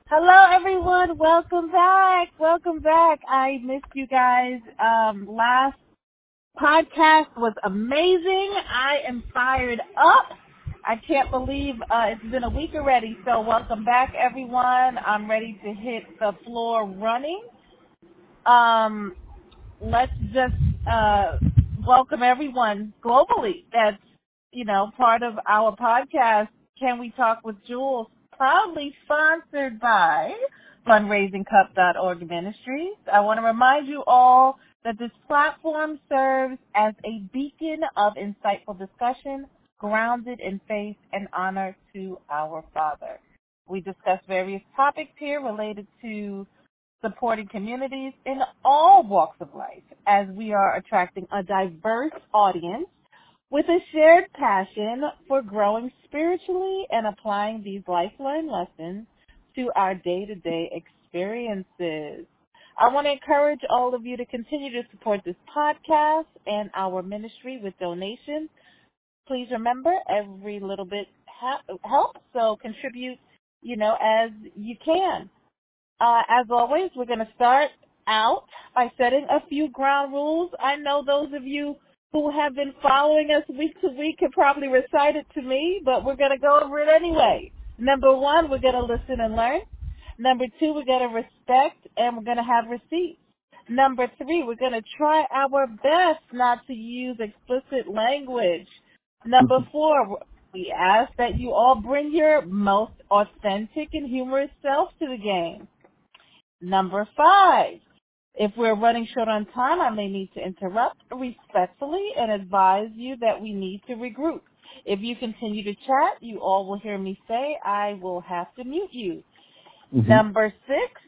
Hello, everyone. Welcome back. Welcome back. I missed you guys. Last podcast was amazing. I am fired up. I can't believe it's been a week already. So welcome back, everyone. I'm ready to hit the floor running. Let's just welcome everyone globally that's, part of our podcast, Can We Talk with Jules, proudly sponsored by fundraisingcup.org Ministries. I want to remind you all that this platform serves as a beacon of insightful discussion grounded in faith and honor to our Father. We discuss various topics here related to supporting communities in all walks of life as we are attracting a diverse audience with a shared passion for growing spiritually and applying these lifeline lessons to our day-to-day experiences. I want to encourage all of you to continue to support this podcast and our ministry with donations. Please remember, every little bit helps, so contribute, as you can. As always, we're going to start out by setting a few ground rules. I know those of you who have been following us week to week can probably recite it to me, but we're going to go over it anyway. Number one, we're going to listen and learn. Number two, we're going to respect, and we're going to have receipts. Number three, we're going to try our best not to use explicit language. Number four, we ask that you all bring your most authentic and humorous self to the game. Number five, if we're running short on time, I may need to interrupt respectfully and advise you that we need to regroup. If you continue to chat, you all will hear me say I will have to mute you. Number six,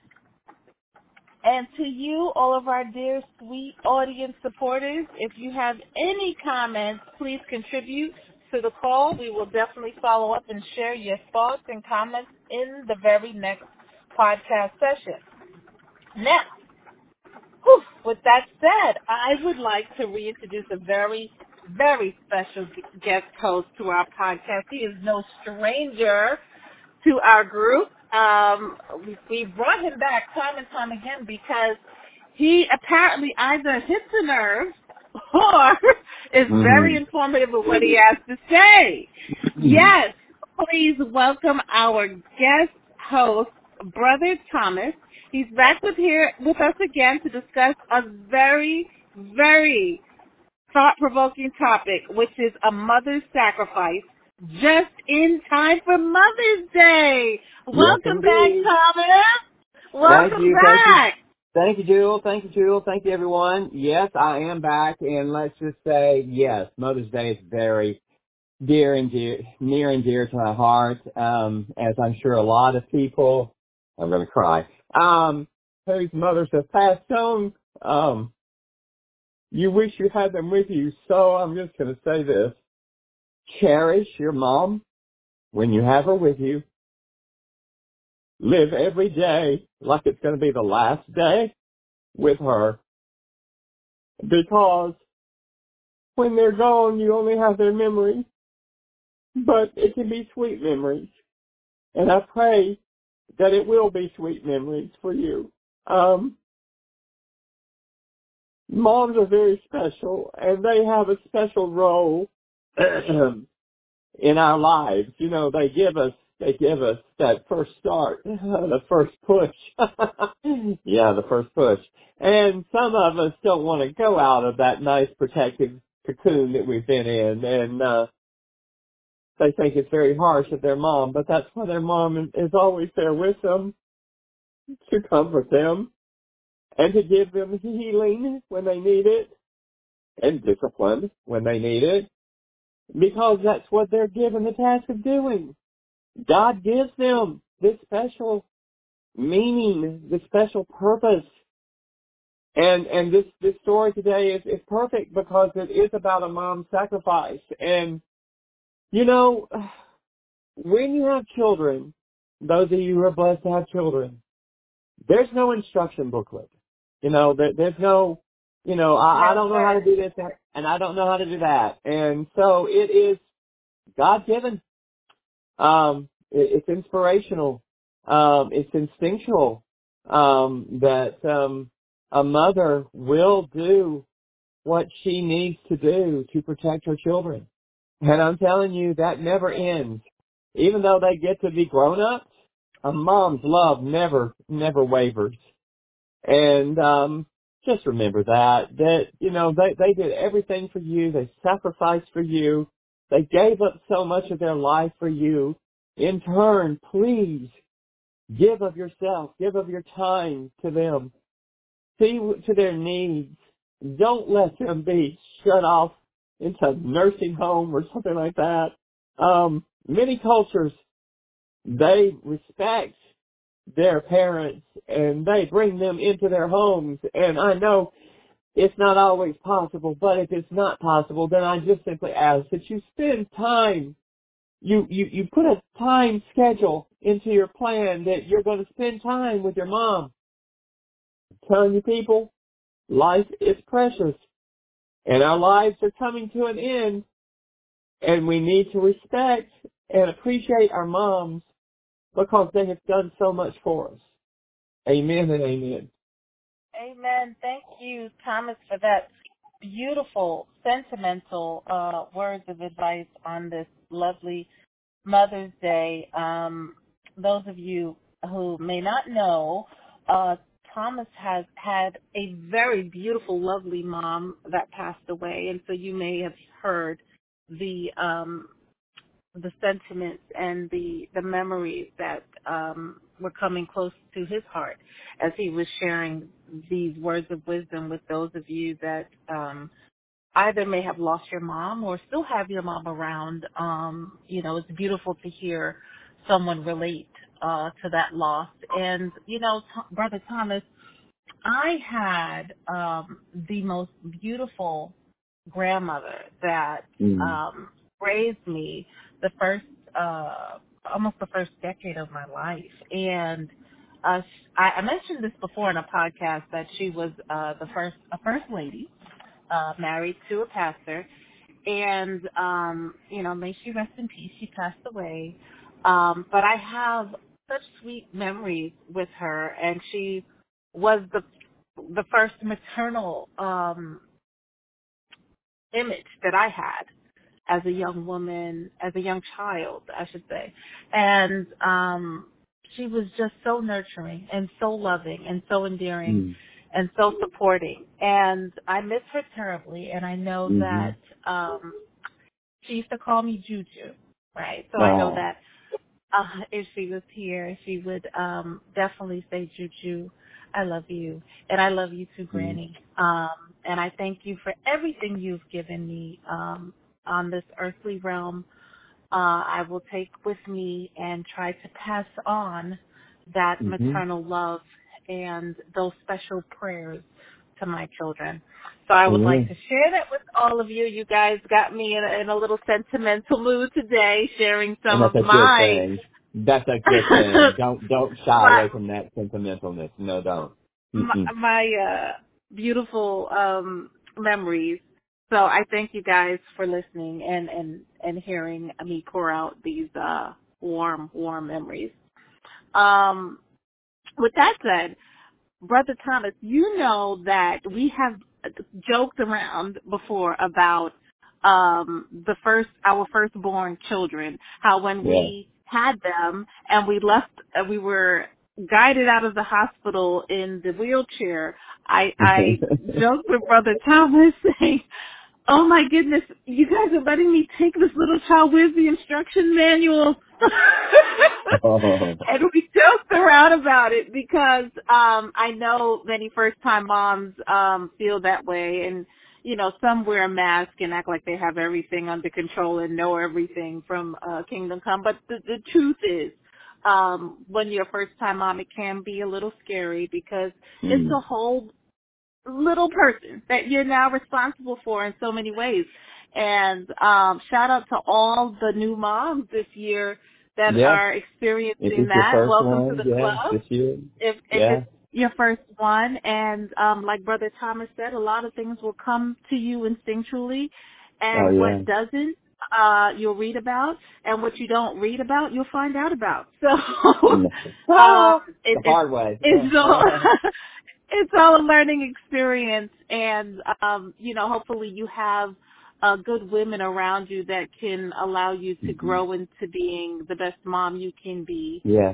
and to you, all of our dear, sweet audience supporters, if you have any comments, please contribute to the call. We will definitely follow up and share your thoughts and comments in the very next podcast session. Now, with that said, I would like to reintroduce a very, very special guest host to our podcast. He is no stranger to our group. We brought him back time and time again because he apparently either hits a nerve or is very informative of what he has to say. Yes, please welcome our guest host, Brother Thomas. He's back with us again to discuss a very, very thought-provoking topic, which is a mother's sacrifice, just in time for Mother's Day. Welcome back, Thomas. Welcome back. Thank you, Jewel. Thank you, everyone. Yes, I am back, and let's just say, yes, Mother's Day is very near and dear to my heart, as I'm sure a lot of people, I'm going to cry, whose mothers have passed on, you wish you had them with you. So I'm just going to say this. Cherish your mom when you have her with you. Live every day like it's going to be the last day with her. Because when they're gone, you only have their memories. But it can be sweet memories. And I pray that it will be sweet memories for you. Moms are very special, and they have a special role in our lives. You know, they give us that first start, the first push. Yeah, the first push. And some of us don't want to go out of that nice protective cocoon that we've been in, and they think it's very harsh of their mom, but that's why their mom is always there with them to comfort them and to give them healing when they need it and discipline when they need it, because that's what they're given the task of doing. God gives them this special meaning, this special purpose. And this story today is perfect because it is about a mom's sacrifice. And, you know, when you have children, those of you who are blessed to have children, there's no instruction booklet. You know, there's no, I don't know how to do this and I don't know how to do that. And so it is God-given. It's inspirational. It's instinctual that a mother will do what she needs to do to protect her children. And I'm telling you, that never ends. Even though they get to be grown-ups, a mom's love never wavers. And just remember that, you know, they did everything for you. They sacrificed for you. They gave up so much of their life for you. In turn, please give of yourself, give of your time to them. See to their needs. Don't let them be shut off into a nursing home or something like that. Many cultures, they respect their parents and they bring them into their homes. And I know it's not always possible, but if it's not possible, then I just simply ask that you spend time. You put a time schedule into your plan that you're going to spend time with your mom. I'm telling you people, life is precious and our lives are coming to an end, and we need to respect and appreciate our moms because they have done so much for us. Amen and amen. Amen. Thank you, Thomas, for that beautiful, sentimental words of advice on this lovely Mother's Day. Those of you who may not know, Thomas has had a very beautiful, lovely mom that passed away, and so you may have heard the sentiments and the memories that were coming close to his heart as he was sharing these words of wisdom with those of you that either may have lost your mom or still have your mom around. You know, it's beautiful to hear someone relate to that loss. And, you know, Brother Thomas, I had the most beautiful grandmother that raised me the first, almost the first decade of my life. And I mentioned this before in a podcast that she was a first lady, married to a pastor. And, you know, may she rest in peace. She passed away. But I have such sweet memories with her, and she was the first maternal image that I had as a young woman, as a young child, I should say. And she was just so nurturing and so loving and so endearing and so supporting. And I miss her terribly, and I know that she used to call me Juju, right? So I know that if she was here, she would definitely say, Juju, I love you. And I love you too, Granny. And I thank you for everything you've given me on this earthly realm. I will take with me and try to pass on that maternal love and those special prayers to my children. So I would like to share that with all of you. You guys got me in a little sentimental mood today, sharing some of my... That's a good thing. Don't shy away from that sentimentalness. No, don't. My beautiful memories. So I thank you guys for listening and hearing me pour out these warm memories. With that said, Brother Thomas, you know that we have joked around before about our firstborn children, how when we had them and we were guided out of the hospital in the wheelchair, I joked with Brother Thomas saying, oh my goodness, you guys are letting me take this little child with the instruction manual. And we joked around about it because I know many first-time moms feel that way. And, you know, some wear a mask and act like they have everything under control and know everything from Kingdom Come. But the truth is, when you're a first-time mom, it can be a little scary because it's a whole little person that you're now responsible for in so many ways. And shout out to all the new moms this year that are experiencing that. Welcome to the club. This year. If it's your first one, and like Brother Thomas said, a lot of things will come to you instinctually, and what doesn't, you'll read about, and what you don't read about, you'll find out about. So, the hard way. It's all, it's all a learning experience, and, hopefully you have good women around you that can allow you to grow into being the best mom you can be. Yes.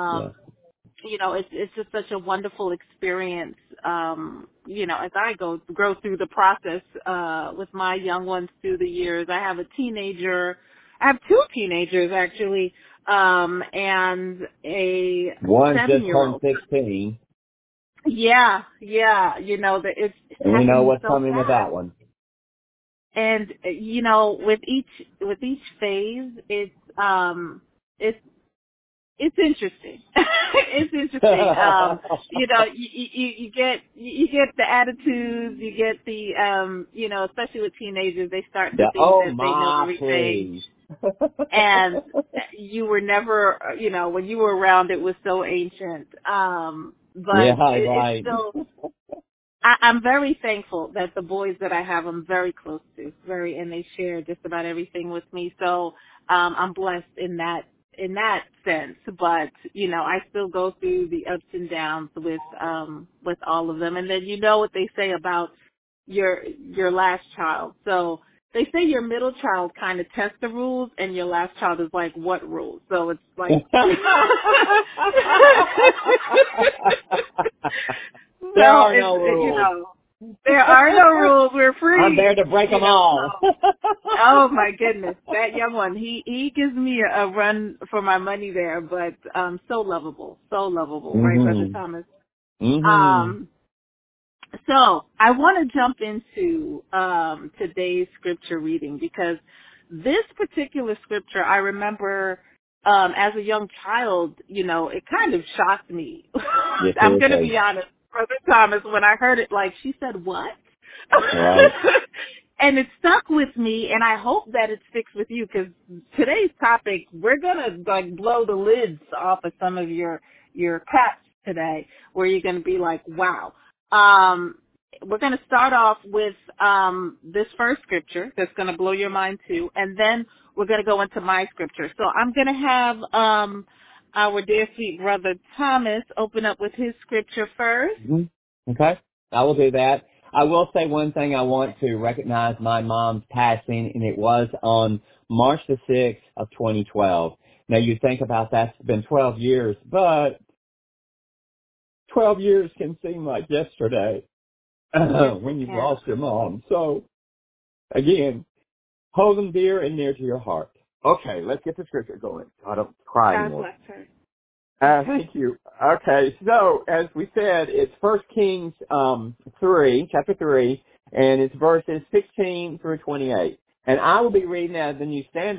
It's just such a wonderful experience, as I grow through the process, with my young ones through the years. I have I have two teenagers actually, and a one just 7-year-old. turned 16. Yeah. It's And we know what's so coming fast. with that one. And, with each phase, it's interesting. It's interesting. You get the attitudes, you get the, especially with teenagers, they start to think that they know everything. And you were never, when you were around, it was so ancient. But it's still, I'm very thankful that the boys that I have, I'm very close to, and they share just about everything with me. So, I'm blessed in that sense. But, I still go through the ups and downs with all of them. And then what they say about your last child. So they say your middle child kind of tests the rules, and your last child is like, what rules? So it's like, there are no rules. There are no rules. We're free. I'm there to break them all. Oh my goodness, that young one. He gives me a run for my money there, but so lovable, right, Brother Thomas? Mm-hmm. So I want to jump into today's scripture reading, because this particular scripture, I remember as a young child, it kind of shocked me. Yes, I'm going to be honest, Brother Thomas, when I heard it, like, she said, what? Right. And it stuck with me, and I hope that it sticks with you, because today's topic, we're going to blow the lids off of some of your caps today, where you're going to be like, wow. We're going to start off with this first scripture that's going to blow your mind too, and then we're going to go into my scripture. So I'm going to have our dear sweet Brother Thomas open up with his scripture first. Mm-hmm. Okay, I will do that. I will say one thing. I want to recognize my mom's passing, and it was on March the 6th of 2012. Now, you think about that, it's been 12 years, but 12 years can seem like yesterday when you've lost your mom. So, again, hold them dear and near to your heart. Okay, let's get the scripture going. I don't cry anymore. God bless her. Thank you. Okay, so as we said, it's 1 Kings 3, chapter 3, and it's verses 16 through 28. And I will be reading out of the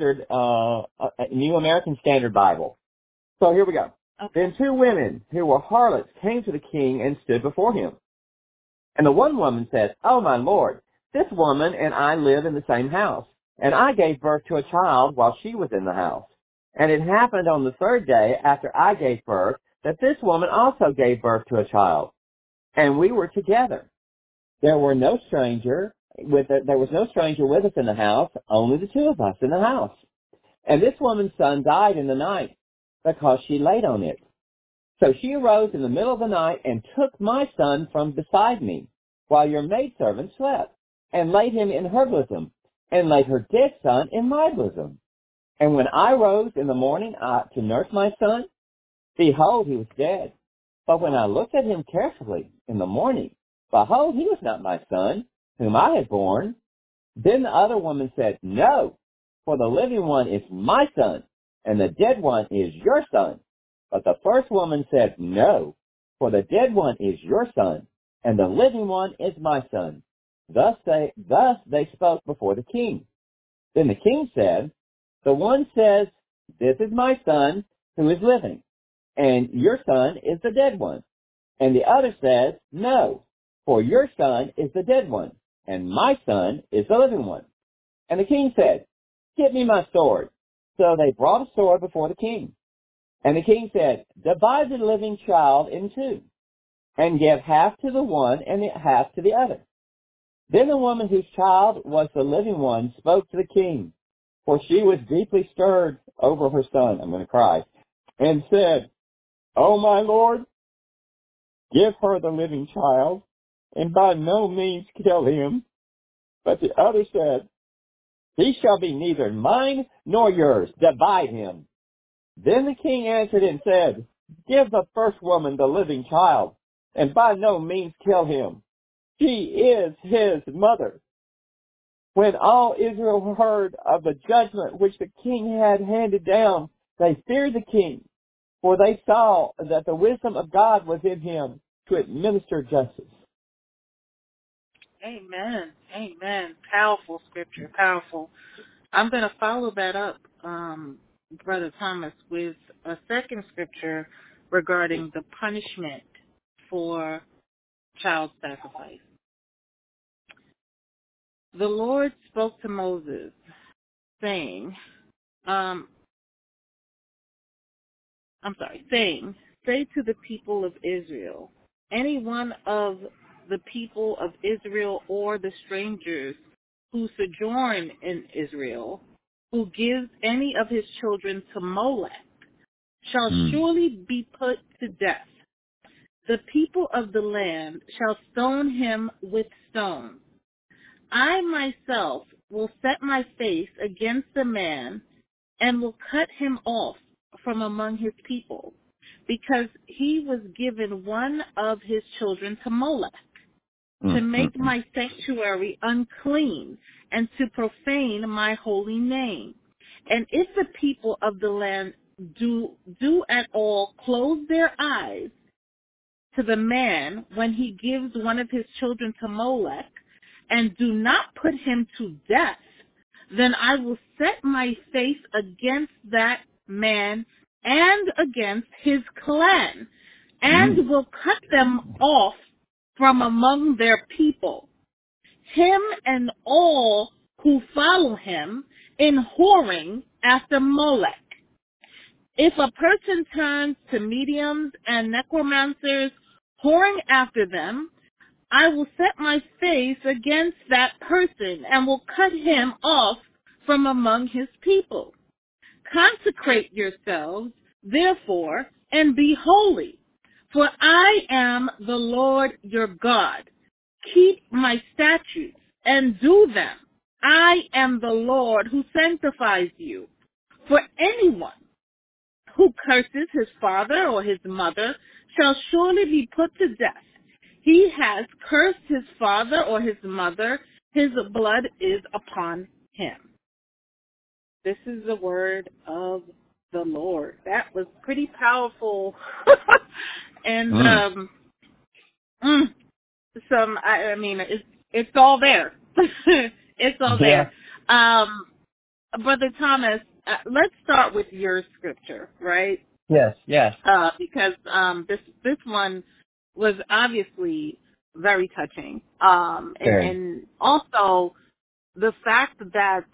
New American Standard Bible. So here we go. Okay. Then two women who were harlots came to the king and stood before him. And the one woman said, "Oh, my lord, this woman and I live in the same house, and I gave birth to a child while she was in the house. And it happened on the third day after I gave birth that this woman also gave birth to a child. And we were together. There was no stranger with us in the house, only the two of us in the house. And this woman's son died in the night because she laid on it. So she arose in the middle of the night and took my son from beside me, while your maidservant slept, and laid him in her bosom, and laid her dead son in my bosom. And when I rose in the morning to nurse my son, behold, he was dead. But when I looked at him carefully in the morning, behold, he was not my son, whom I had borne. Then the other woman said, No, for the living one is my son, and the dead one is your son. But the first woman said, No, for the dead one is your son, and the living one is my son. Thus they spoke before the king. Then the king said, The one says, This is my son who is living, and your son is the dead one. And the other says, No, for your son is the dead one, and my son is the living one. And the king said, Get me my sword. So they brought a sword before the king. And the king said, Divide the living child in two, and give half to the one and half to the other. Then the woman whose child was the living one spoke to the king. for she was deeply stirred over her son. I'm going to cry. And said, O my Lord, give her the living child, and by no means kill him. But the other said, he shall be neither mine nor yours. Divide him. Then the king answered and said, give the first woman the living child, and by no means kill him. She is his mother. When all Israel heard of the judgment which the king had handed down, they feared the king, for they saw that the wisdom of God was in him to administer justice. Amen. Amen. Powerful scripture. Powerful. I'm going to follow that up, Brother Thomas, with a second scripture regarding the punishment for child sacrifice. The Lord spoke to Moses, saying, say to the people of Israel, any one of the people of Israel or the strangers who sojourn in Israel, who gives any of his children to Molech, shall surely be put to death. The people of the land shall stone him with stones. I myself will set my face against the man and will cut him off from among his people, because he was given one of his children to Molech, to make my sanctuary unclean and to profane my holy name. And if the people of the land do at all close their eyes to the man when he gives one of his children to Molech, and do not put him to death, then I will set my face against that man and against his clan, and will cut them off from among their people, him and all who follow him in whoring after Molech. If a person turns to mediums and necromancers, whoring after them, I will set my face against that person and will cut him off from among his people. Consecrate yourselves, therefore, and be holy, for I am the Lord your God. Keep my statutes and do them. I am the Lord who sanctifies you. For anyone who curses his father or his mother shall surely be put to death. He has cursed his father or his mother. His blood is upon him. This is the word of the Lord. That was pretty powerful. And I mean, it's all there. It's all there. Brother Thomas, let's start with your scripture, right? Yes. Because this one was obviously very touching, and also the fact that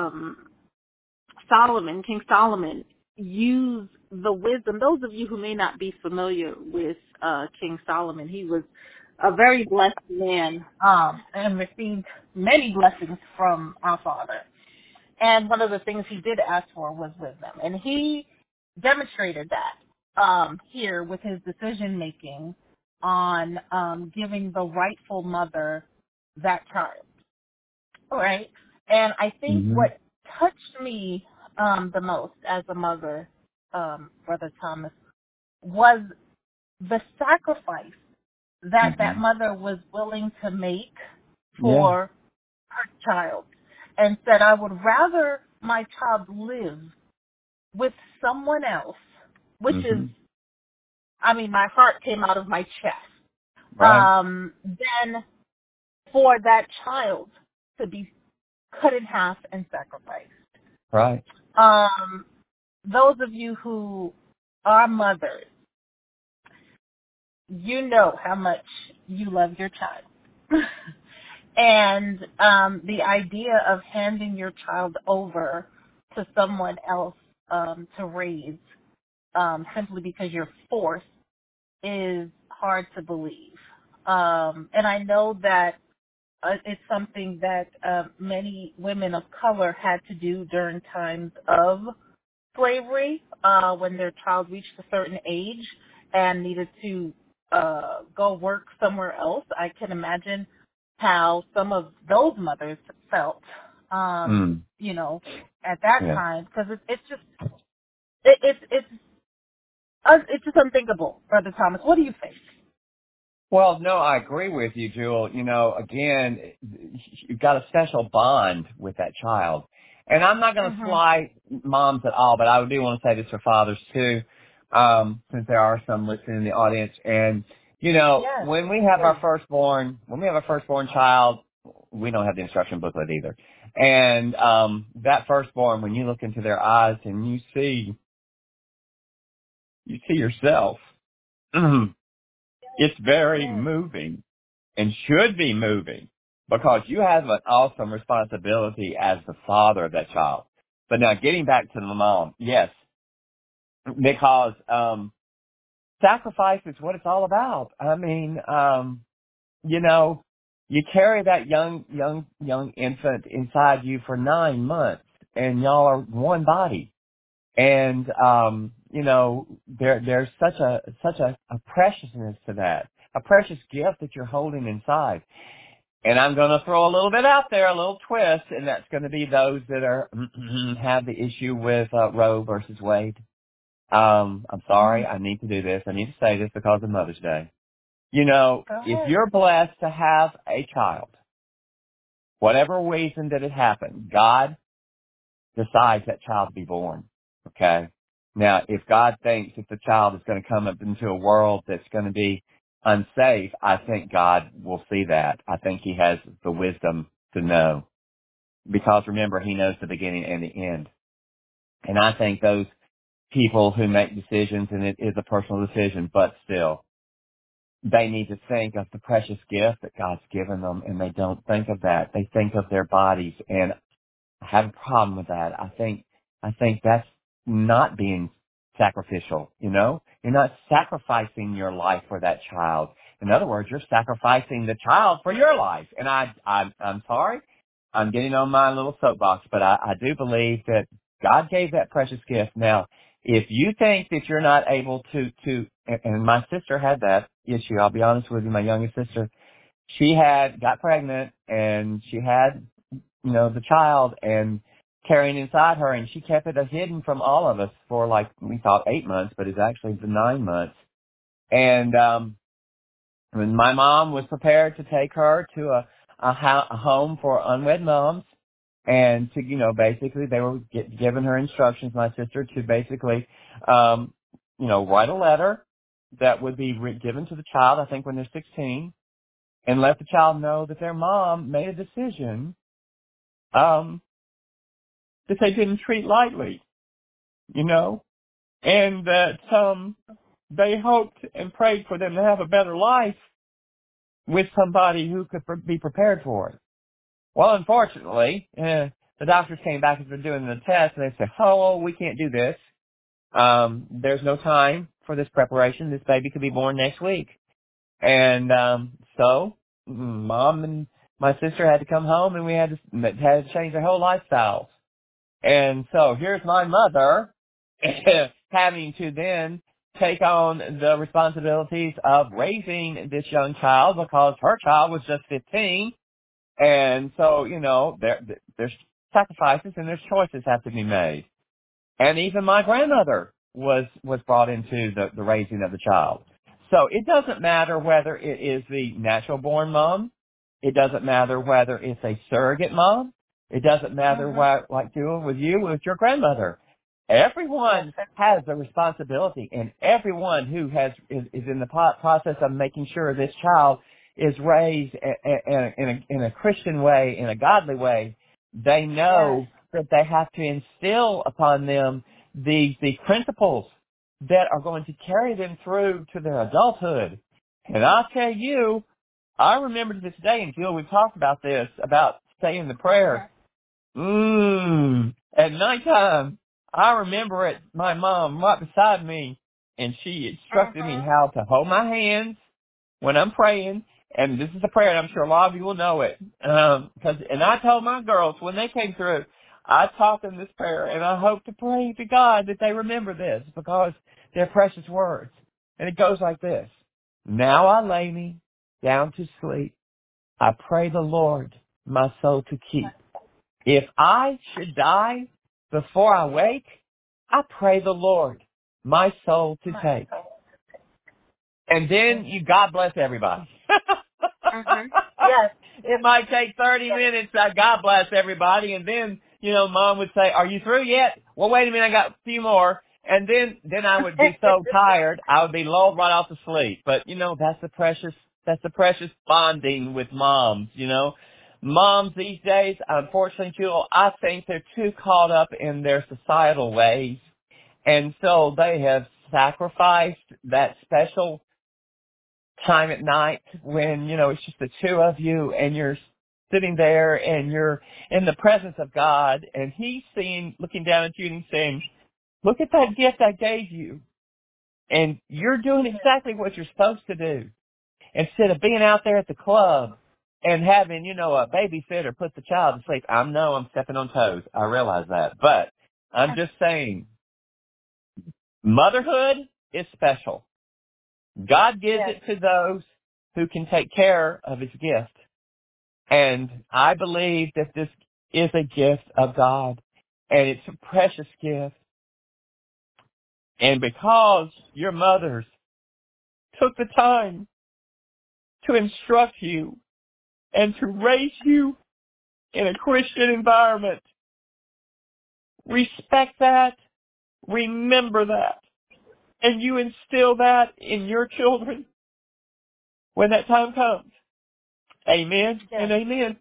King Solomon, used the wisdom. Those of you who may not be familiar with King Solomon, he was a very blessed man, and received many blessings from our Father. And one of the things he did ask for was wisdom. And he demonstrated that here with his decision-making on giving the rightful mother that child. All right? And I think what touched me the most as a mother, Brother Thomas, was the sacrifice that that mother was willing to make for her child, and said, I would rather my child live with someone else, which is, I mean, my heart came out of my chest, than for that child to be cut in half and sacrificed. Right. Those of you who are mothers, you know how much you love your child. And the idea of handing your child over to someone else to raise simply because you're forced is hard to believe. And I know that it's something that many women of color had to do during times of slavery, when their child reached a certain age and needed to go work somewhere else. I can imagine how some of those mothers felt, you know, at that time, because it's just it's just unthinkable, Brother Thomas. What do you think? Well, no, I agree with you, Jewel. You know, again, you've got a special bond with that child. And I'm not going to slight moms at all, but I do want to say this for fathers too, since there are some listening in the audience. And, you know, when we have our firstborn child, we don't have the instruction booklet either. And, that firstborn, when you look into their eyes and you see yourself, it's very moving and should be moving because you have an awesome responsibility as the father of that child. But now getting back to the mom, yes, because sacrifice is what it's all about. I mean, you know, you carry that young infant inside you for 9 months and y'all are one body. And, you know, there's such a preciousness to that, a precious gift that you're holding inside. And I'm going to throw a little bit out there, a little twist, and that's going to be those that are, have the issue with, Roe versus Wade. I'm sorry. I need to do this. I need to say this because of Mother's Day. You know, if you're blessed to have a child, whatever reason that it happened, God decides that child to be born. Okay. Now, if God thinks that the child is going to come up into a world that's going to be unsafe, I think God will see that. I think he has the wisdom to know. Because remember, he knows the beginning and the end. And I think those people who make decisions, and it is a personal decision, but still, they need to think of the precious gift that God's given them, and they don't think of that. They think of their bodies, and I have a problem with that. I think that's not being sacrificial, you know? You're not sacrificing your life for that child. In other words, you're sacrificing the child for your life. And I'm sorry, I'm getting on my little soapbox, but I do believe that God gave that precious gift. Now, if you think that you're not able to, and my sister had that issue, I'll be honest with you, my youngest sister, she got pregnant and she had, you know, the child and carrying inside her, and she kept it hidden from all of us for like, we thought 8 months, but it's actually the 9 months. And, when my mom was prepared to take her to a home for unwed moms, and to, you know, basically they were giving her instructions, my sister, to basically, you know, write a letter that would be given to the child, I think when they're 16, and let the child know that their mom made a decision, that they didn't treat lightly, you know, and that they hoped and prayed for them to have a better life with somebody who could be prepared for it. Well, unfortunately, the doctors came back after doing the test, and they said, "Oh, we can't do this. There's no time for this preparation. This baby could be born next week." And so Mom and my sister had to come home, and we had to change their whole lifestyles. And so here's my mother having to then take on the responsibilities of raising this young child because her child was just 15. And so, you know, there's sacrifices and there's choices have to be made. And even my grandmother was brought into the raising of the child. So it doesn't matter whether it is the natural born mom. It doesn't matter whether it's a surrogate mom. It doesn't matter what, like doing with you, with your grandmother. Everyone has a responsibility, and everyone who is in the process of making sure this child is raised in a Christian way, in a godly way, they know that they have to instill upon them these principles that are going to carry them through to their adulthood. And I'll tell you, I remember to this day, and Jill, we've talked about this, about saying the prayer. At nighttime, I remember it, my mom right beside me, and she instructed me how to hold my hands when I'm praying, And this is a prayer, and I'm sure a lot of you will know it. And I told my girls when they came through, I taught them this prayer, and I hope to pray to God that they remember this because they're precious words. And it goes like this. Now I lay me down to sleep. I pray the Lord my soul to keep. If I should die before I wake, I pray the Lord my soul to take. And then you God bless everybody. Mm-hmm. Yes. It might take 30 minutes. God bless everybody. And then, Mom would say, are you through yet? Well, wait a minute. I got a few more. And then I would be so tired. I would be lulled right off to sleep. But, that's the precious bonding with moms, Moms these days, unfortunately, Jewel, I think they're too caught up in their societal ways. And so they have sacrificed that special time at night when, it's just the two of you and you're sitting there and you're in the presence of God and He's looking down at you and He's saying, look at that gift I gave you. And you're doing exactly what you're supposed to do. Instead of being out there at the club and having, a babysitter put the child to sleep. I'm stepping on toes. I realize that. But I'm just saying, motherhood is special. God gives it to those who can take care of His gift. And I believe that this is a gift of God. And it's a precious gift. And because your mothers took the time to instruct you and to raise you in a Christian environment, respect that, remember that, and you instill that in your children when that time comes. Amen and amen.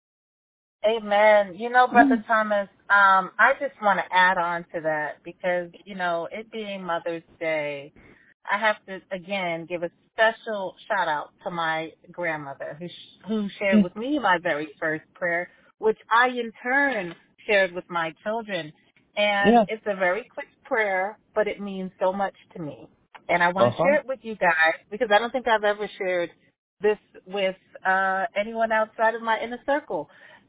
Amen. Brother Thomas, I just want to add on to that because, it being Mother's Day, I have to, again, give a special shout out to my grandmother who shared with me my very first prayer, which I in turn shared with my children. And it's a very quick prayer, but it means so much to me. And I want to share it with you guys because I don't think I've ever shared this with anyone outside of my inner circle.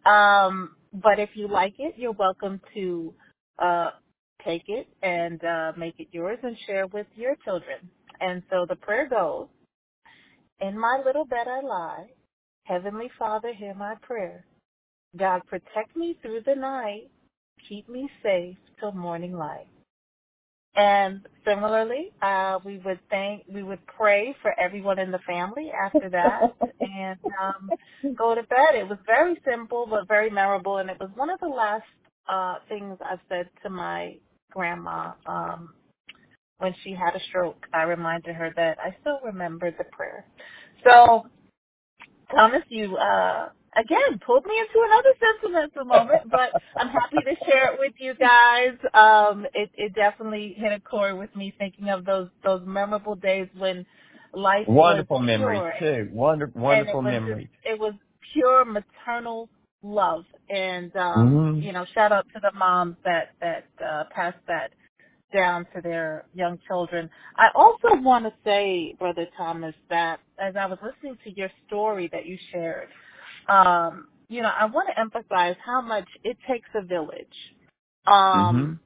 But if you like it, you're welcome to take it and make it yours and share with your children. And so the prayer goes, in my little bed I lie, Heavenly Father, hear my prayer. God, protect me through the night, keep me safe till morning light. And similarly, we would pray for everyone in the family after that and go to bed. It was very simple but very memorable, and it was one of the last things I said to my grandma when she had a stroke. I reminded her that I still remember the prayer. So, Thomas, you again pulled me into another sentimental moment, but I'm happy to share it with you guys. It definitely hit a chord with me, thinking of those memorable days when life wonderful was memories pure. too. Wonderful memories. It was pure maternal love, and shout out to the moms that passed that down to their young children. I also want to say, Brother Thomas, that as I was listening to your story that you shared, I want to emphasize how much it takes a village. I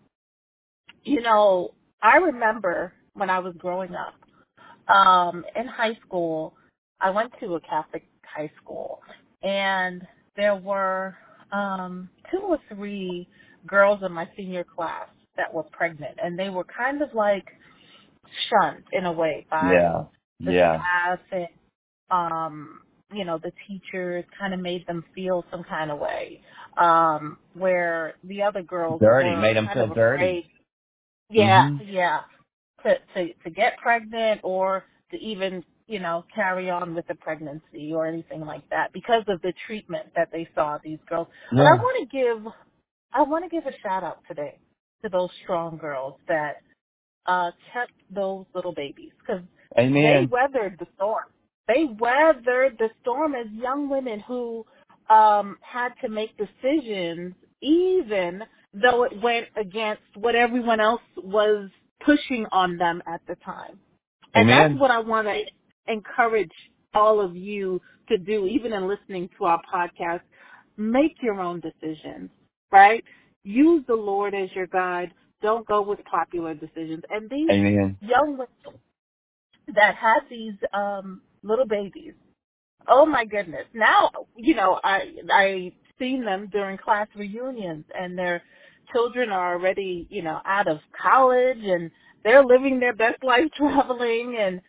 remember when I was growing up, in high school, I went to a Catholic high school, and there were 2 or 3 girls in my senior class that were pregnant, and they were kind of like shunned in a way by the staff and the teachers kind of made them feel some kind of way, where the other girls dirty, were made them kind feel of dirty. afraid, to get pregnant or to even, carry on with the pregnancy or anything like that because of the treatment that they saw these girls. But I want to give a shout out today to those strong girls that kept those little babies because they weathered the storm. They weathered the storm as young women who had to make decisions even though it went against what everyone else was pushing on them at the time. And that's what I want to encourage all of you to do, even in listening to our podcast. Make your own decisions, right? Use the Lord as your guide. Don't go with popular decisions. And these Amen. young women that have these little babies, oh my goodness. Now, I seen them during class reunions, and their children are already, out of college, and they're living their best life traveling, and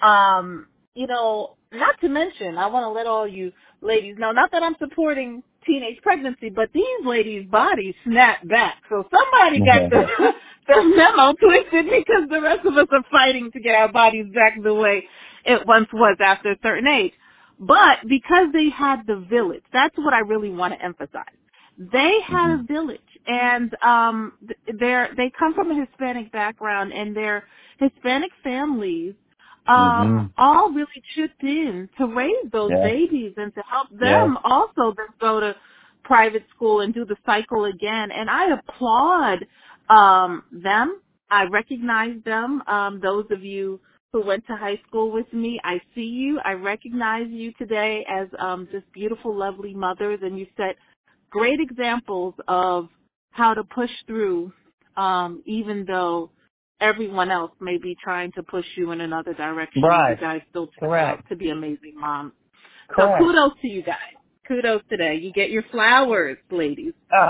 not to mention, I want to let all you ladies know, not that I'm supporting teenage pregnancy, but these ladies' bodies snap back. So somebody got the memo twisted, because the rest of us are fighting to get our bodies back the way it once was after a certain age. But because they had the village, that's what I really want to emphasize. They had a village, and they come from a Hispanic background, and their Hispanic families all really chipped in to raise those babies and to help them also then go to private school and do the cycle again. And I applaud them. I recognize them. Those of you who went to high school with me, I see you. I recognize you today as just beautiful, lovely mothers, and you set great examples of how to push through, even though everyone else may be trying to push you in another direction. Right. You guys still turn out to be amazing moms. Correct. So kudos to you guys. Kudos today. You get your flowers, ladies.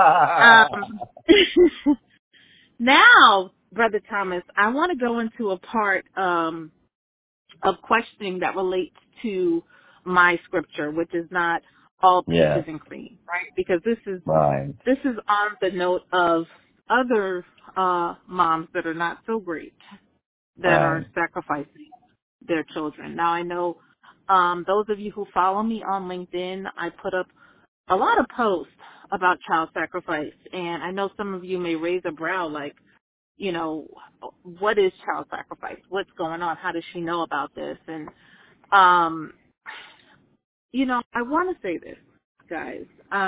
Now, Brother Thomas, I want to go into a part of questioning that relates to my scripture, which is not all peaches and cream, right? Because this is on the note of other moms that are not so great, that are sacrificing their children. Now, I know those of you who follow me on LinkedIn, I put up a lot of posts about child sacrifice, and I know some of you may raise a brow like, what is child sacrifice? What's going on? How does she know about this? And, I want to say this, guys.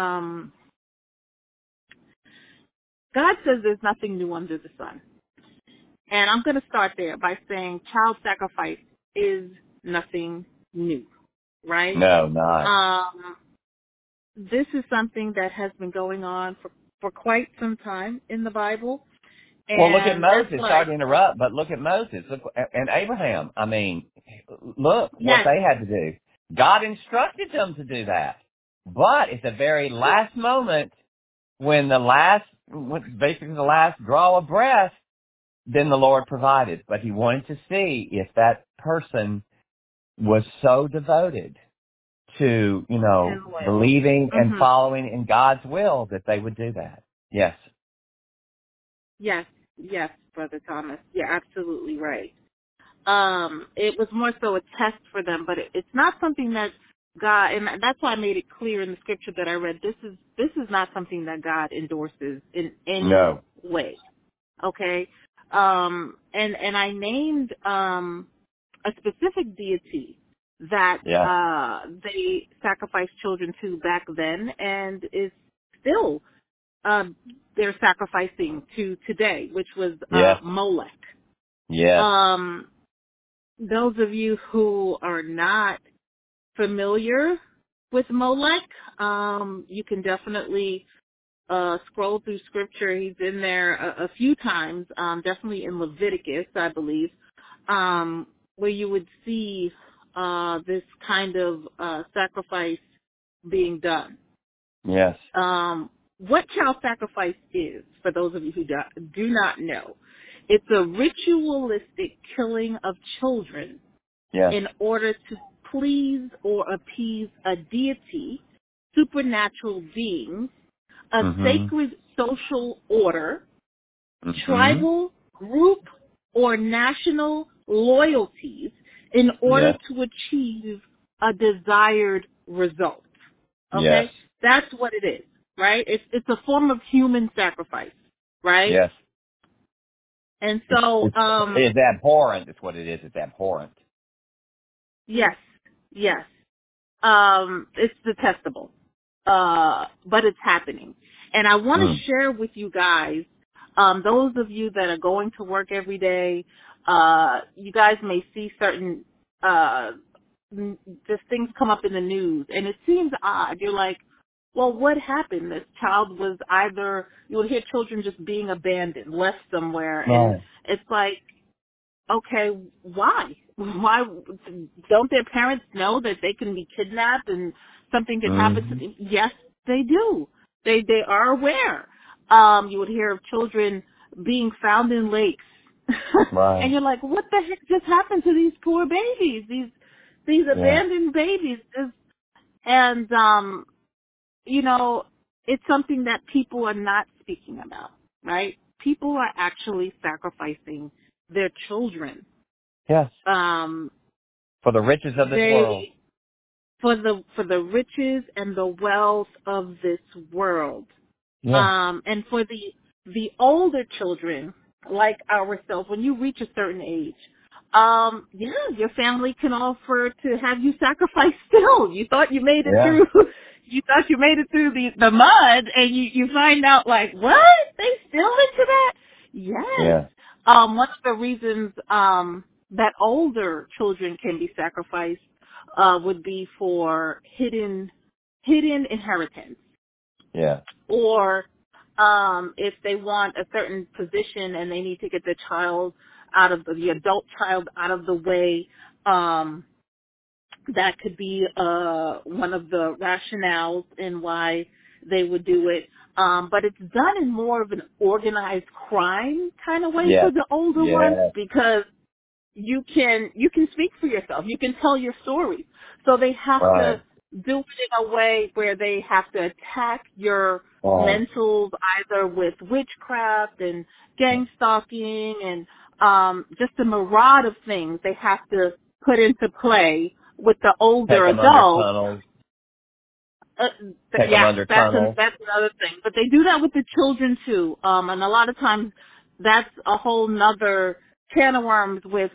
God says there's nothing new under the sun. And I'm going to start there by saying child sacrifice is nothing new, right? No, not. This is something that has been going on for quite some time in the Bible. And well, look at Moses. Sorry to interrupt, but look at Moses. Look, and Abraham. I mean, look what they had to do. God instructed them to do that. But at the very last moment, when basically the last draw of breath, then the Lord provided. But he wanted to see if that person was so devoted to, believing and following in God's will that they would do that. Yes. Yes, Brother Thomas. You're absolutely right. It was more so a test for them, but it's not something that God, and that's why I made it clear in the scripture that I read, this is not something that God endorses in any way. Okay? And I named a specific deity that they sacrificed children to back then, and is still they're sacrificing to today, which was Molech. Yes. Those of you who are not familiar with Molech, you can definitely scroll through scripture. He's in there a few times, definitely in Leviticus, I believe, where you would see this kind of sacrifice being done. Yes. What child sacrifice is, for those of you who do not know, it's a ritualistic killing of children in order to please or appease a deity, supernatural being, a sacred social order, tribal, group, or national loyalties in order to achieve a desired result. Okay? Yes. That's what it is, right? It's a form of human sacrifice, right? Yes. And so it's abhorrent. That's what it is. It's abhorrent. Yes. It's detestable. But it's happening. And I want to share with you guys, those of you that are going to work every day, you guys may see certain just things come up in the news, and it seems odd. You're like, well, what happened? This child was either, you would hear children just being abandoned, left somewhere, and Right. it's like, okay, why? Why don't their parents know that they can be kidnapped and something could happen to Mm-hmm. them? Yes, they do. They are aware. You would hear of children being found in lakes, and Right. you're like, what the heck just happened to these poor babies? These Yeah. abandoned babies. And you know, it's something that people are not speaking about, right? People are actually sacrificing their children. Yes. Um, For the riches of this world. they for the riches and the wealth of this world. Yeah. And for the older children like ourselves, when you reach a certain age, yeah, your family can offer to have you sacrifice still. You thought you made it Yeah. through, you thought you made it through the mud, and you find out like, what? They still into that? Yes. Yeah. One of the reasons, that older children can be sacrificed, would be for hidden inheritance, Yeah. or if they want a certain position and they need to get the child out of the adult child out of the way, that could be one of the rationales in why they would do it. But it's done in more of an organized crime kind of way for Yes. the older ones, Yes. because you can speak for yourself. You can tell your story. So they have to Right. do it in a way where they have to attack your Right. mentals either with witchcraft and gang stalking and just a myriad of things they have to put into play with the Take older them under adults. tunnels. Uh, Take them yeah, under that's tunnels. another thing. But they do that with the children too. And a lot of times that's a whole nother can of worms with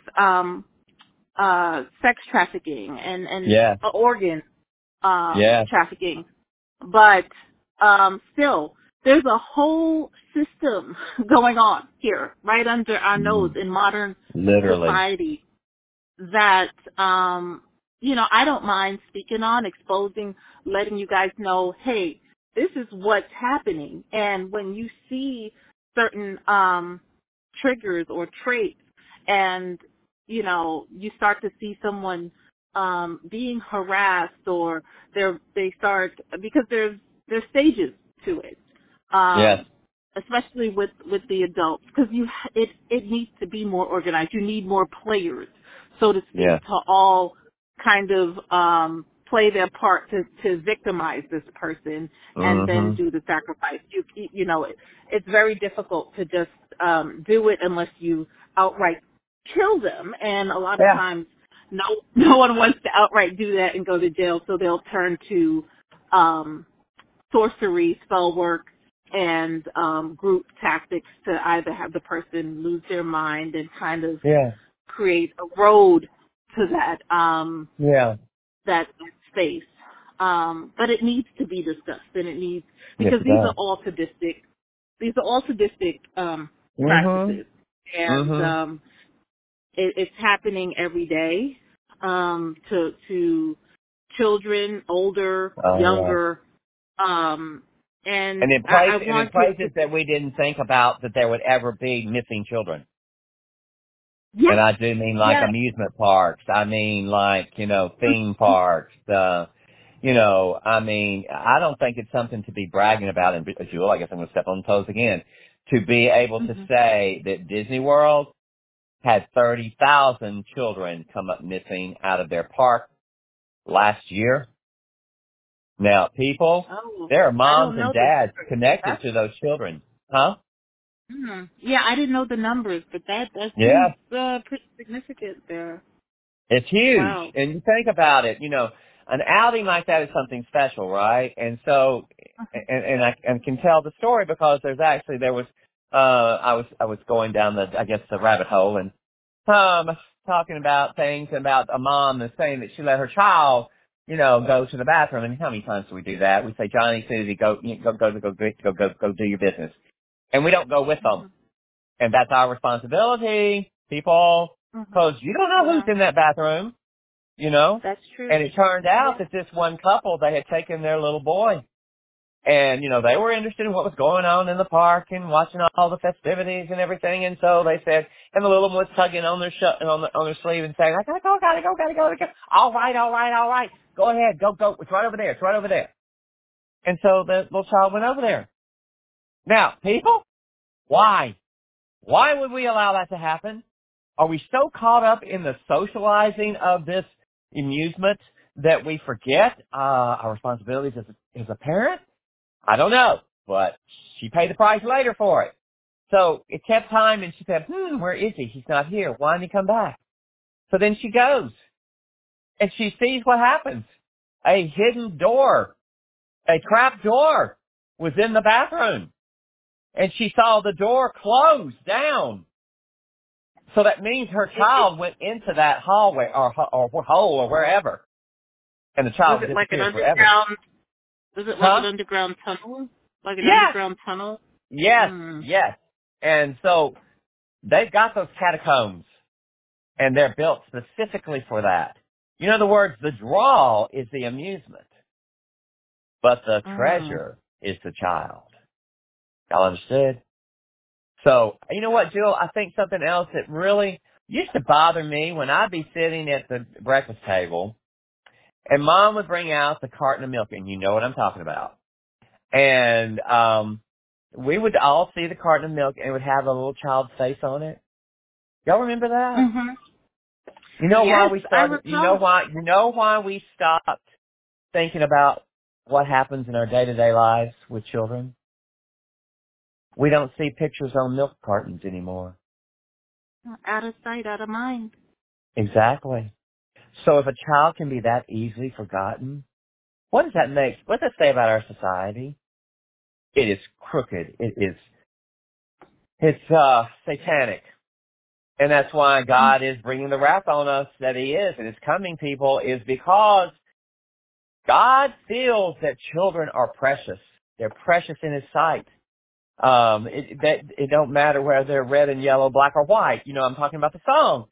sex trafficking and Yeah. organ Yeah. trafficking. But still, there's a whole system going on here, right under our nose Mm. in modern Literally. society that I don't mind speaking on, exposing, letting you guys know, hey, this is what's happening. And when you see certain triggers or traits, and you start to see someone being harassed, or they start, because there's stages to it. Yes. Especially with the adults, because it needs to be more organized. You need more players, so to speak, Yeah. to all kind of play their part to victimize this person and then Mm-hmm. do the sacrifice. It's very difficult to just do it unless you outright kill them, and a lot of Yeah. times no one wants to outright do that and go to jail, so they'll turn to sorcery, spell work, and group tactics to either have the person lose their mind and kind of Yeah. create a road to Yeah. that space. But it needs to be discussed, and it needs, Yes, because it these does. are all sadistic. These are all sadistic Mm-hmm. practices, and Mm-hmm. it's happening every day to children, older, Oh, yeah. younger. And And I in want to places that we didn't think about that there would ever be missing children. yes, And I do mean like yes. amusement parks. I mean like, theme parks. I mean, I don't think it's something to be bragging about. And Jewel, I guess I'm going to step on toes again. To be able to Mhm. say that Disney World had 30,000 children come up missing out of their park last year. Now, people, Oh, there are I moms don't and know the dads numbers. connected That's, to those children. Huh? yeah, I didn't know the numbers, but that Yeah. seems pretty significant there. It's huge. Wow. And you think about it, an outing like that is something special, right? And so, and I can tell the story because I was going down the rabbit hole and, talking about things about a mom that's saying that she let her child, go to the bathroom. And how many times do we do that? We say, Johnny, Susie, go do your business. And we don't go with them. Mhm. And that's our responsibility, people, Mhm. because you don't know who's Yeah. in that bathroom. you know? That's true. And it turned out that this one couple, they had taken their little boy. And, you know, they were interested in what was going on in the park and watching all the festivities and everything. And so they said, and the little one was tugging on their on their sleeve and saying, I gotta go. All right. Go ahead, go. It's right over there. And so the little child went over there. Now, people, why? Why would we allow that to happen? Are we so caught up in the socializing of this amusement that we forget our responsibilities as a parent? I don't know, but she paid the price later for it. So it kept time, and she said, where is he? He's not here. Why didn't he come back? So then she goes, and she sees what happens. A hidden door, a trap door was in the bathroom, and she saw the door close down. So that means her child went into that hallway or hole or wherever, and the child was it like an disappeared forever. underground? Was it like an underground tunnel? Like an underground tunnel? Yes. And so they've got those catacombs, and they're built specifically for that. You know, the words, the draw is the amusement, but the treasure is the child. Y'all understood? So, you know what, Jill? I think something else that really used to bother me when I'd be sitting at the breakfast table, and Mom would bring out the carton of milk, and you know what I'm talking about. And we would all see the carton of milk, and it would have a little child's face on it. Y'all remember that? Mm-hmm. You know why we Yes, started? You know why we stopped thinking about what happens in our day-to-day lives with children? We don't see pictures on milk cartons anymore. Out of sight, out of mind. Exactly. So if a child can be that easily forgotten, what does that make? What does that say about our society? It is crooked. It's satanic. And that's why God is bringing the wrath on us that he is, and it's coming, people, is because God feels that children are precious. They're precious in his sight. It don't matter whether they're red and yellow, black or white. You know, I'm talking about the song.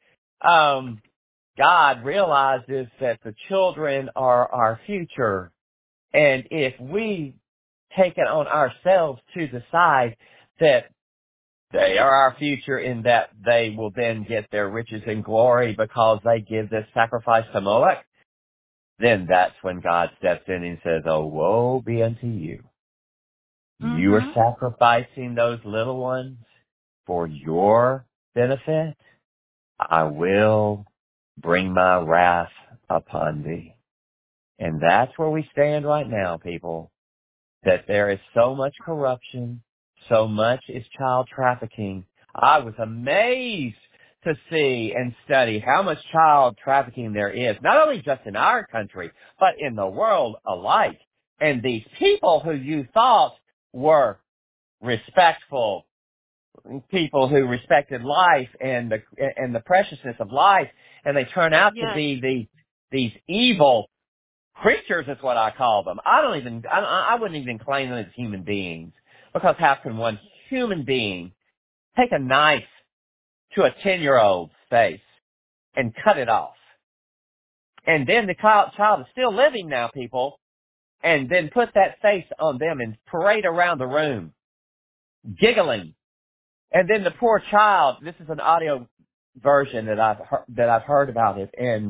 God realizes that the children are our future. And if we take it on ourselves to decide that they are our future in that they will then get their riches and glory because they give this sacrifice to Molech, then that's when God steps in and says, oh, woe be unto you. Mm-hmm. You are sacrificing those little ones for your benefit. I will bring my wrath upon thee. And that's where we stand right now, people, that there is so much corruption, so much is child trafficking. I was amazed to see and study how much child trafficking there is, not only just in our country, but in the world alike. And these people who you thought were respectful people who respected life and the preciousness of life, and they turn out to be these evil creatures is what I call them. I wouldn't even claim them as human beings, because how can one human being take a knife to a 10-year-old's face and cut it off? And then the child is still living now, people, and then put that face on them and parade around the room, giggling. And then the poor child, this is an audio version that I've heard about it, and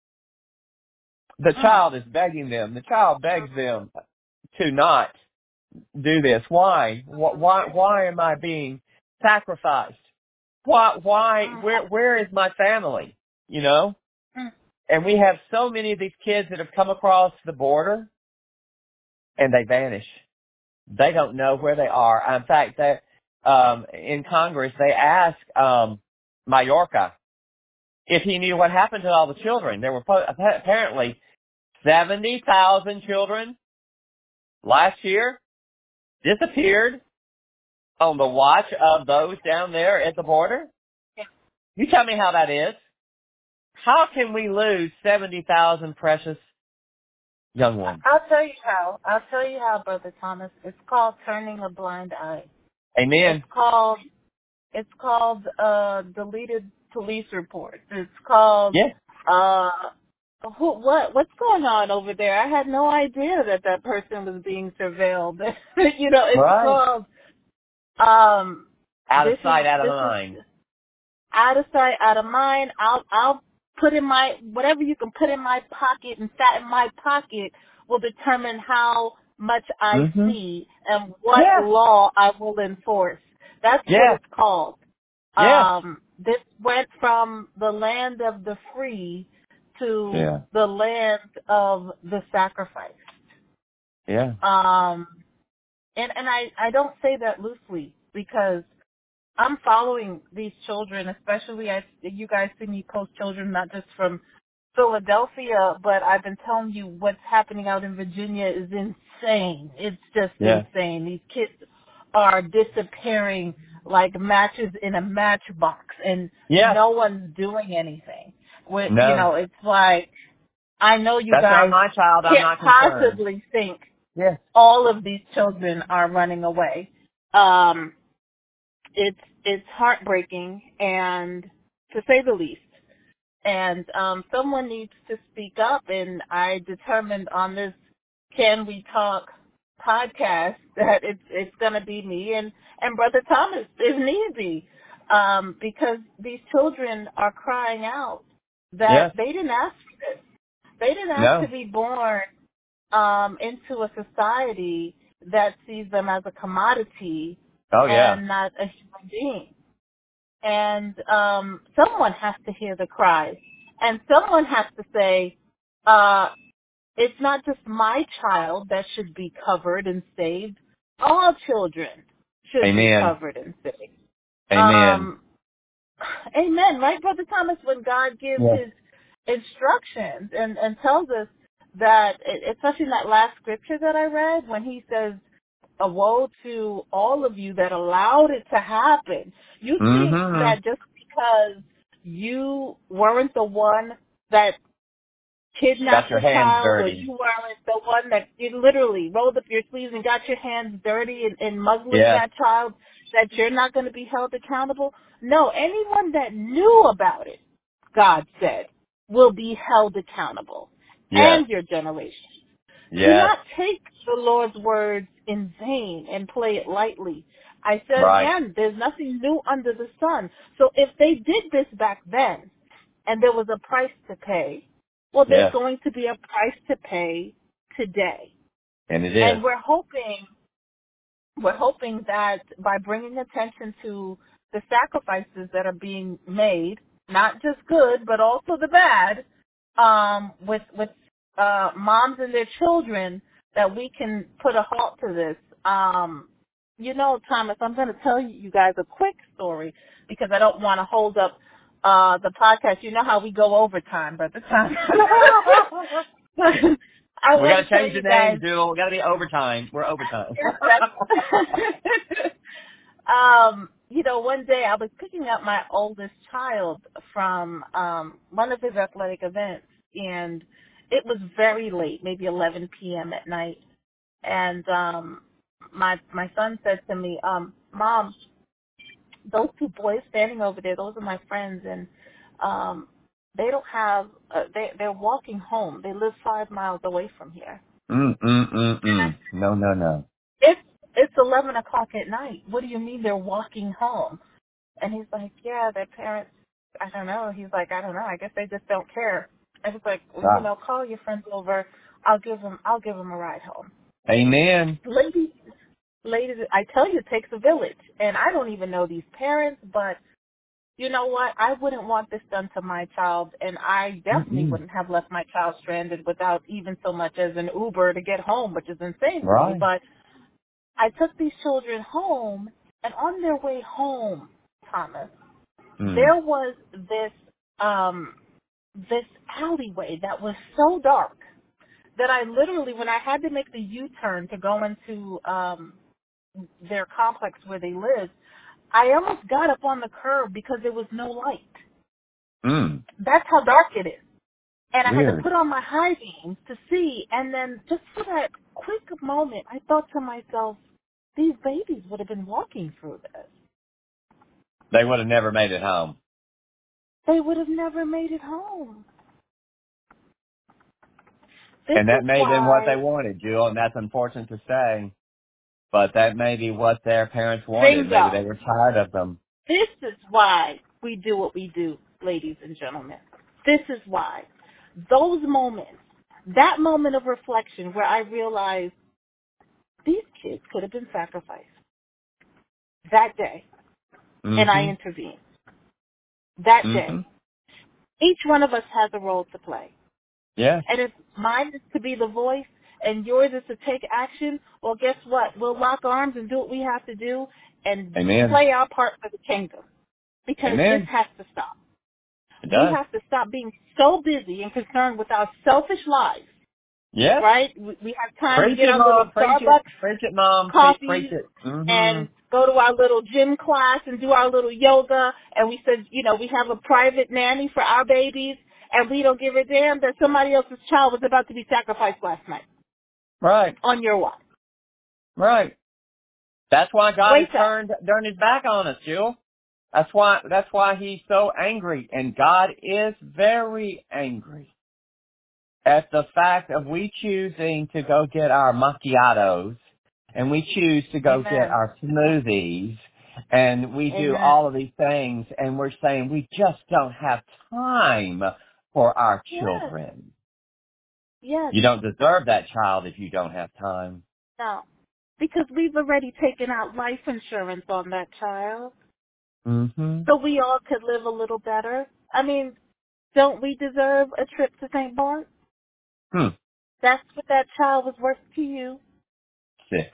the child is begging them. The child begs them to not do this. Why? Why am I being sacrificed? Why? Where is my family? You know? And we have so many of these kids that have come across the border, and they vanish. They don't know where they are. In fact, in Congress, they asked Mayorkas if he knew what happened to all the children. There were apparently 70,000 children last year disappeared on the watch of those down there at the border. You tell me how that is. How can we lose 70,000 precious young ones? I'll tell you how, Brother Thomas. It's called turning a blind eye. Amen. It's called deleted police reports. It's called What's going on over there? I had no idea that person was being surveilled. It's Right. called Out of this sight, out of is mind. out of sight, out of mind. I'll put in whatever you can put in my pocket and sat in my pocket will determine how much I Mm-hmm. see and what Yeah. law I will enforce. That's what Yeah. it's called. Yes. This went from the land of the free to Yeah. the land of the sacrifice. Yeah. And I don't say that loosely because I'm following these children, especially you guys see me post children not just from Philadelphia, but I've been telling you what's happening out in Virginia is insane. It's just Yeah. insane. These kids are disappearing like matches in a matchbox, and Yeah. no one's doing anything. No. It's like, I know you That's not guys my child. I'm can't not concerned. possibly think Yeah. all of these children are running away. Um, it's heartbreaking, and to say the least. And someone needs to speak up, and I determined on this Can We Talk podcast that it's going to be me and Brother Thomas if need be, because these children are crying out that Yes. they didn't ask for this. They didn't ask to No. be born into a society that sees them as a commodity Oh, yeah. and not a human being. And someone has to hear the cries. And someone has to say, it's not just my child that should be covered and saved. All children should be Amen. covered and saved. Amen. Amen, right, Brother Thomas, when God gives Yes. his instructions and tells us that, especially in that last scripture that I read, when he says, a woe to all of you that allowed it to happen. You think Mm-hmm. that just because you weren't the one that Got kidnapped your the hands child, or dirty. you weren't the one that you literally rolled up your sleeves and got your hands dirty in muzzling Yeah. that child, that you're not going to be held accountable? No, anyone that knew about it, God said, will be held accountable. Yes. And your generation. Do Yes. not take the Lord's words in vain and play it lightly. I said Right. again, there's nothing new under the sun. So if they did this back then and there was a price to pay, well, there's Yes. going to be a price to pay today. And it is. And we're hoping that by bringing attention to the sacrifices that are being made, not just good, but also the bad, with moms and their children, that we can put a halt to this. Thomas, I'm going to tell you guys a quick story because I don't want to hold up the podcast. You know how we go overtime, Brother Thomas. I We got want to to tell change the you name, guys. Jewel. We got to be overtime. We're overtime. Yes, one day I was picking up my oldest child from one of his athletic events, and it was very late, maybe 11 p.m. at night. And my son said to me, Mom, those two boys standing over there, those are my friends, and they don't have, they're walking home. They live 5 miles away from here. No, no, no. It's 11 o'clock at night. What do you mean they're walking home? And he's like, yeah, their parents, I don't know. He's like, I don't know. I guess they just don't care. I was like, well, call your friends over. I'll give them a ride home. Amen. Ladies, I tell you, it takes a village. And I don't even know these parents, but you know what? I wouldn't want this done to my child, and I definitely wouldn't have left my child stranded without even so much as an Uber to get home, which is insane to me. But I took these children home, and on their way home, Thomas, there was this alleyway that was so dark that I literally, when I had to make the U-turn to go into their complex where they lived, I almost got up on the curb because there was no light. That's how dark it is. And I had to put on my high beams to see, and then just for that quick moment, I thought to myself, these babies would have been walking through this. They would have never made it home. They would have never made it home. And that may have been what why. they wanted, Jewel, and that's unfortunate to say. But that may be what their parents wanted. Bingo. Maybe they were tired of them. This is why we do what we do, ladies and gentlemen. This is why. Those moments, that moment of reflection where I realized these kids could have been sacrificed that day, and I intervened. That day. Each one of us has a role to play. Yeah. And if mine is to be the voice and yours is to take action, well, guess what? We'll lock arms and do what we have to do and play our part for the kingdom. Because this has to stop. It We does. have to stop being so busy and concerned with our selfish lives. Yeah. Right? We have time Preach to get it, our Mom. little Starbucks Preach it, Mom. coffee Preach it. and go to our little gym class and do our little yoga. And we said, we have a private nanny for our babies, and we don't give a damn that somebody else's child was about to be sacrificed last night. Right. On your watch. Right. That's why God has turned his back on us, Jill. That's why he's so angry. And God is very angry at the fact of we choosing to go get our macchiatos, and we choose to go get our smoothies, and we do all of these things, and we're saying we just don't have time for our children. Yes. You don't deserve that child if you don't have time. No. Because we've already taken out life insurance on that child. So we all could live a little better. I mean, don't we deserve a trip to St. Bart? That's what that child was worth to you. Sick.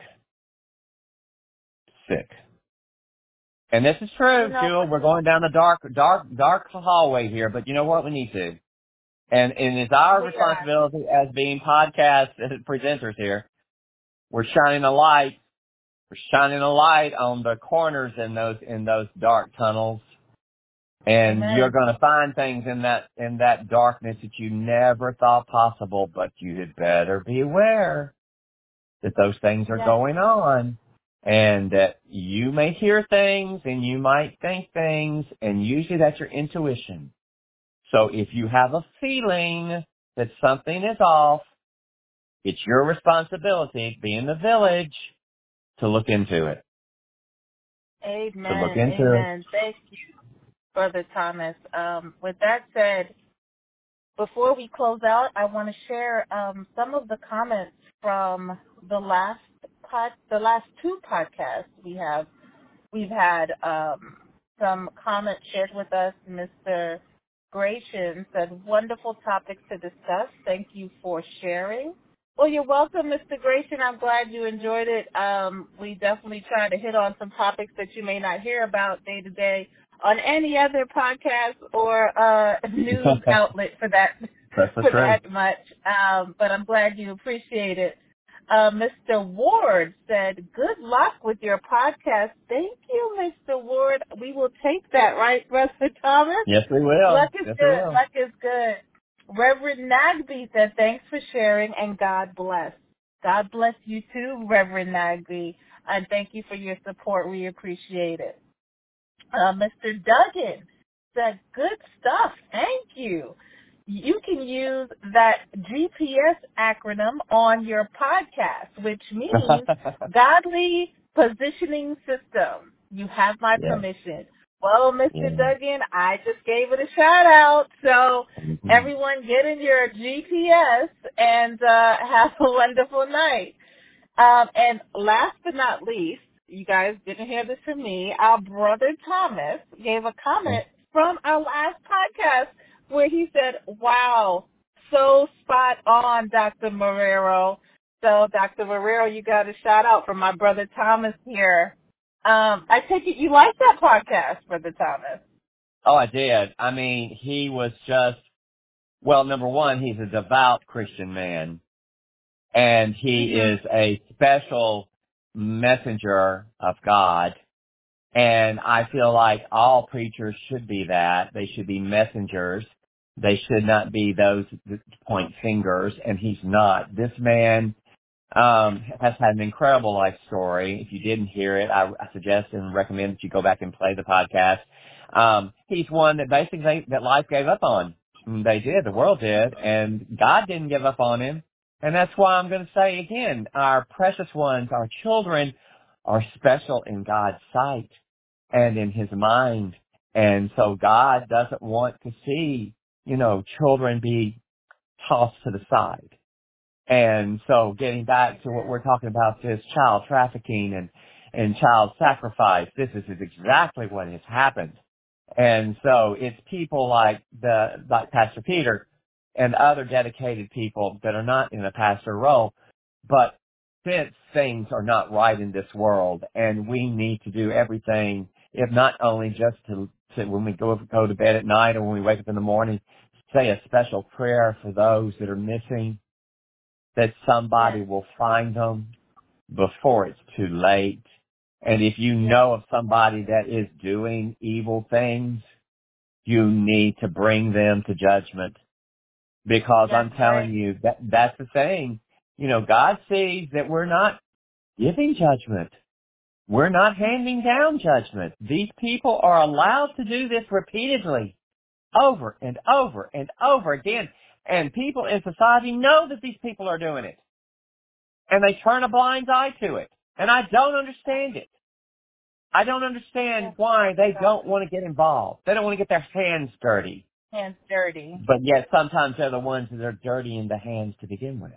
And this is true, Jewel. We're going down the dark hallway here, but you know what? We need to. And it's our responsibility as being podcast presenters here. We're shining a light. We're shining a light on the corners in those dark tunnels. And you're going to find things in that darkness that you never thought possible, but you had better be aware that those things are going on, and that you may hear things and you might think things, and usually that's your intuition. So if you have a feeling that something is off, it's your responsibility, being the village, to look into it. Amen. To look into it. Thank you, Brother Thomas. With that said, before we close out, I want to share some of the comments from the last two podcasts we have. We've had some comments shared with us. Mr. Gratian said, wonderful topics to discuss. Thank you for sharing. Well, you're welcome, Mr. Gratian. I'm glad you enjoyed it. We definitely try to hit on some topics that you may not hear about day to day on any other podcast or news outlet for that much. But I'm glad you appreciate it. Mr. Ward said, good luck with your podcast. Thank you, Mr. Ward. We will take that, right, Brother Thomas? Yes, we will. Luck is good. Luck is good. Reverend Nagby said, thanks for sharing, and God bless. God bless you too, Reverend Nagby. And thank you for your support. We appreciate it. Mr. Duggan said, good stuff. Thank you. You can use that GPS acronym on your podcast, which means Godly Positioning System. You have my permission. Well, Mr. Duggan, I just gave it a shout out. So everyone get in your GPS and have a wonderful night. And last but not least, you guys didn't hear this from me, our brother Thomas gave a comment from our last podcast where he said, wow, so spot on, Dr. Marrero. So, Dr. Marrero, you got a shout out from my brother Thomas here. I take it you like that podcast, Brother Thomas. Oh, I did. I mean, he was just, well, number one, he's a devout Christian man. And he is a special messenger of God. And I feel like all preachers should be that. They should be messengers. They should not be those that point fingers, and he's not. This man has had an incredible life story. If you didn't hear it, I suggest and recommend that you go back and play the podcast. He's one that basically that life gave up on. They did, the world did, and God didn't give up on him. And that's why I'm going to say again, our precious ones, our children, are special in God's sight and in His mind. And so God doesn't want to see, children be tossed to the side. And so getting back to what we're talking about, this child trafficking and child sacrifice, this is exactly what has happened. And so it's people like Pastor Peter and other dedicated people that are not in a pastor role, but since things are not right in this world and we need to do everything, if not only just to when we go to bed at night or when we wake up in the morning, say a special prayer for those that are missing, that somebody will find them before it's too late. And if you know of somebody that is doing evil things, you need to bring them to judgment. Because I'm telling you, that's the thing. God sees that we're not giving judgment. We're not handing down judgment. These people are allowed to do this repeatedly, over and over and over again. And people in society know that these people are doing it. And they turn a blind eye to it. And I don't understand it. I don't understand why they don't want to get involved. They don't want to get their hands dirty. But yet sometimes they're the ones that are dirty in the hands to begin with.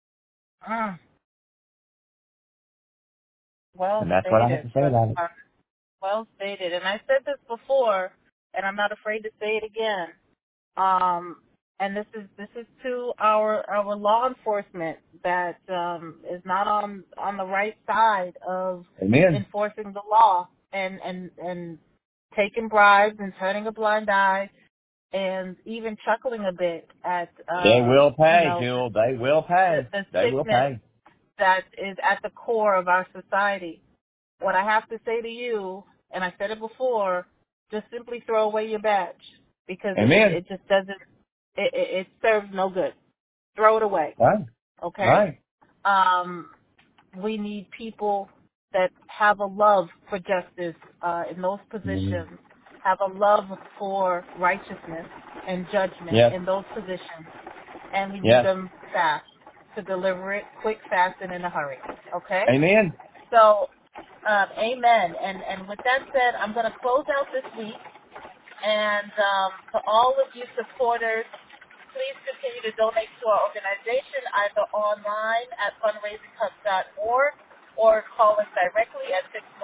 Well and that's stated. what I have to say about it. Well stated. And I said this before, and I'm not afraid to say it again. And this is to our law enforcement that is not on the right side of enforcing the law and taking bribes and turning a blind eye and even chuckling a bit at they will pay, Jewel. They will pay. They will pay. That is at the core of our society. What I have to say to you, and I said it before, just simply throw away your badge because it just doesn't. It serves no good. Throw it away. Right. Okay? Right. We need people that have a love for justice in those positions, have a love for righteousness and judgment in those positions, and we need them fast to deliver it, quick, fast, and in a hurry. Okay? Amen. So, amen. And with that said, I'm going to close out this week. And to all of you supporters, please continue to donate to our organization either online at fundraisinghub.org or call us directly at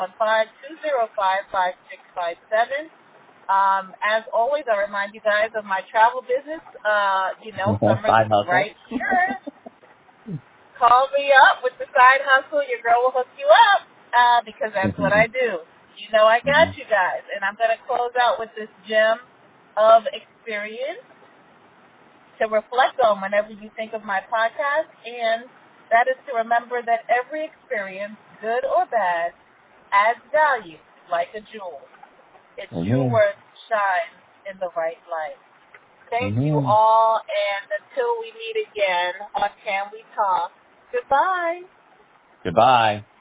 615-205-5657. As always, I remind you guys of my travel business. Summer's right here. Call me up with the side hustle. Your girl will hook you up because that's what I do. You know I got you guys. And I'm going to close out with this gem of experience to reflect on whenever you think of my podcast, and that is to remember that every experience, good or bad, adds value like a jewel. Its true worth shines in the right light. Thank you all, and until we meet again on Can We Talk, goodbye. Goodbye.